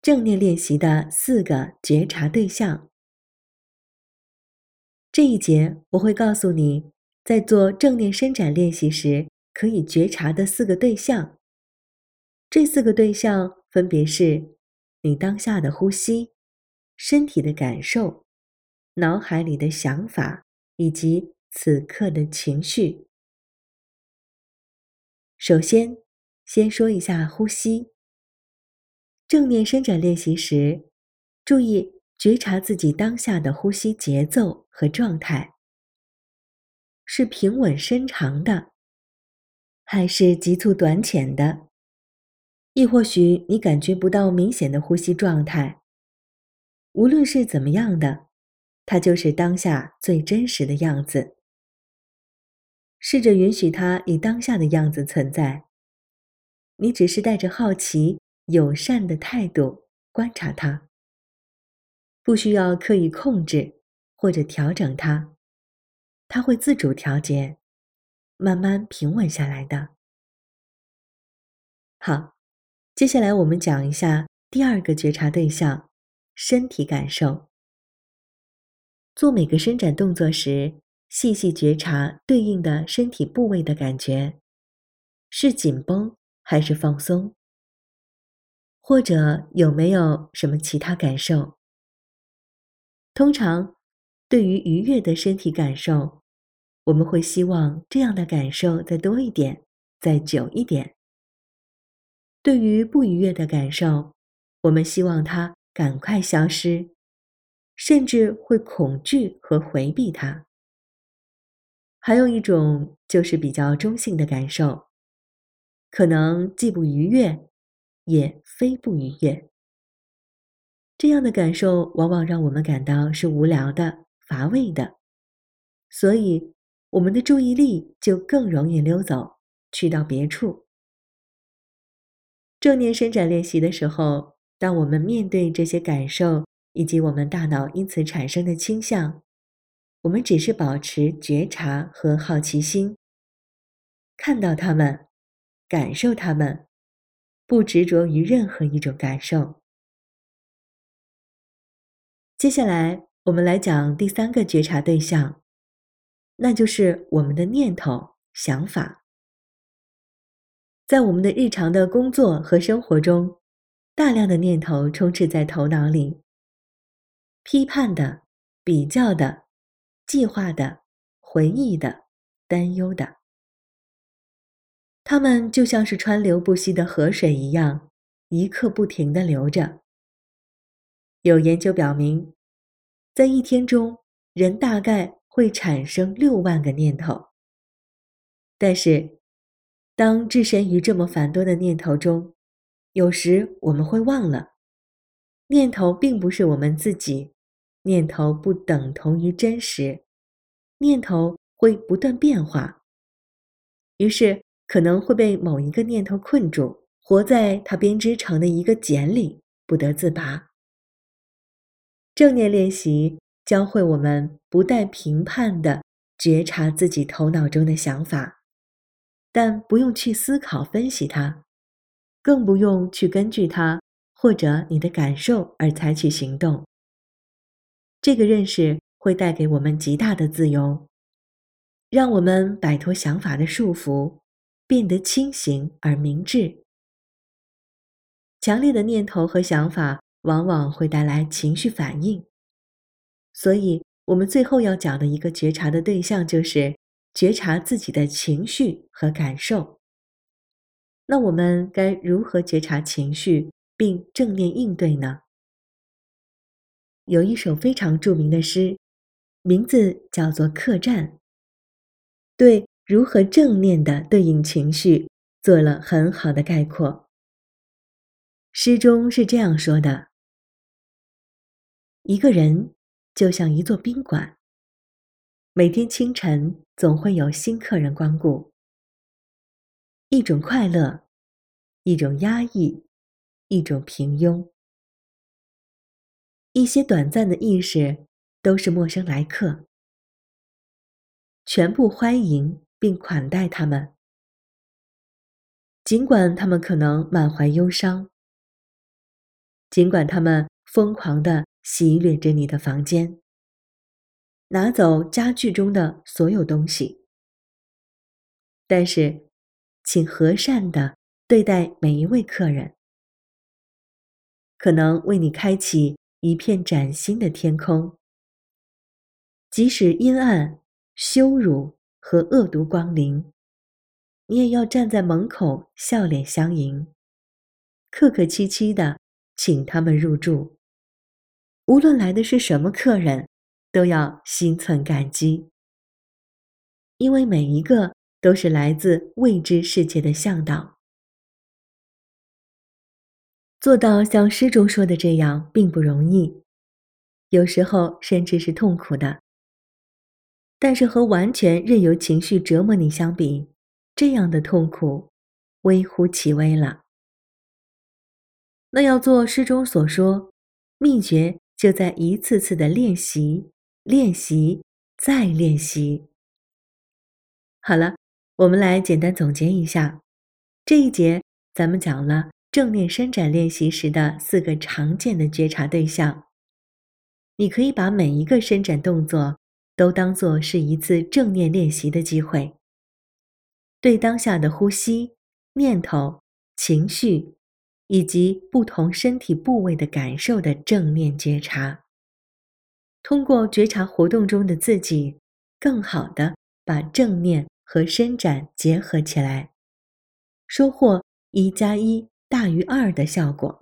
正念练习的4个觉察对象。这一节我会告诉你，在做正念伸展练习时可以觉察的4个对象。这4个对象分别是你当下的呼吸、身体的感受、脑海里的想法以及此刻的情绪。首先，先说一下呼吸。正念伸展练习时，注意觉察自己当下的呼吸节奏和状态，是平稳深长的，还是急促短浅的？亦或许你感觉不到明显的呼吸状态。无论是怎么样的，它就是当下最真实的样子。试着允许它以当下的样子存在。你只是带着好奇、友善的态度观察它，不需要刻意控制或者调整它，它会自主调节，慢慢平稳下来的。好，接下来我们讲一下第2个觉察对象，身体感受。做每个伸展动作时，细细觉察对应的身体部位的感觉，是紧绷还是放松？或者有没有什么其他感受？通常，对于愉悦的身体感受，我们会希望这样的感受再多一点，再久一点。对于不愉悦的感受，我们希望它赶快消失，甚至会恐惧和回避它。还有一种就是比较中性的感受，可能既不愉悦，也非不愉悦。这样的感受往往让我们感到是无聊的、乏味的，所以我们的注意力就更容易溜走，去到别处。正念伸展练习的时候，当我们面对这些感受以及我们大脑因此产生的倾向，我们只是保持觉察和好奇心，看到它们，感受它们，不执着于任何一种感受。接下来，我们来讲第3个觉察对象，那就是我们的念头、想法。在我们的日常的工作和生活中，大量的念头充斥在头脑里，批判的、比较的、计划的、回忆的、担忧的。它们就像是川流不息的河水一样，一刻不停地流着。有研究表明，在一天中，人大概会产生6万个念头。但是，当置身于这么繁多的念头中，有时我们会忘了，念头并不是我们自己，念头不等同于真实，念头会不断变化。于是，可能会被某一个念头困住，活在它编织成的一个茧里，不得自拔。正念练习教会我们不带评判地觉察自己头脑中的想法，但不用去思考分析它，更不用去根据它或者你的感受而采取行动。这个认识会带给我们极大的自由，让我们摆脱想法的束缚，变得清醒而明智。强烈的念头和想法往往会带来情绪反应，所以我们最后要讲的一个觉察的对象就是觉察自己的情绪和感受。那我们该如何觉察情绪并正面应对呢？有一首非常著名的诗，名字叫做《客栈》，对如何正面地对应情绪做了很好的概括。诗中是这样说的：一个人就像一座宾馆，每天清晨总会有新客人光顾。一种快乐，一种压抑，一种平庸。一些短暂的意识都是陌生来客，全部欢迎并款待他们，尽管他们可能满怀忧伤。 尽管他们疯狂地袭掠着你的房间，拿走家具中的所有东西，但是，请和善地对待每一位客人，可能为你开启一片崭新的天空。即使阴暗、羞辱和恶毒光临，你也要站在门口笑脸相迎，客客气气地请他们入住。无论来的是什么客人，都要心存感激，因为每一个都是来自未知世界的向导。做到像诗中说的这样并不容易，有时候甚至是痛苦的。但是和完全任由情绪折磨你相比，这样的痛苦微乎其微了。那要做诗中所说，秘诀就在一次次的练习，练习，再练习。好了，我们来简单总结一下。这一节咱们讲了正念伸展练习时的4个常见的觉察对象。你可以把每一个伸展动作都当作是一次正念练习的机会，对当下的呼吸、念头、情绪以及不同身体部位的感受的正面觉察。通过觉察活动中的自己，更好地把正念和伸展结合起来，收获1+1大于2的效果。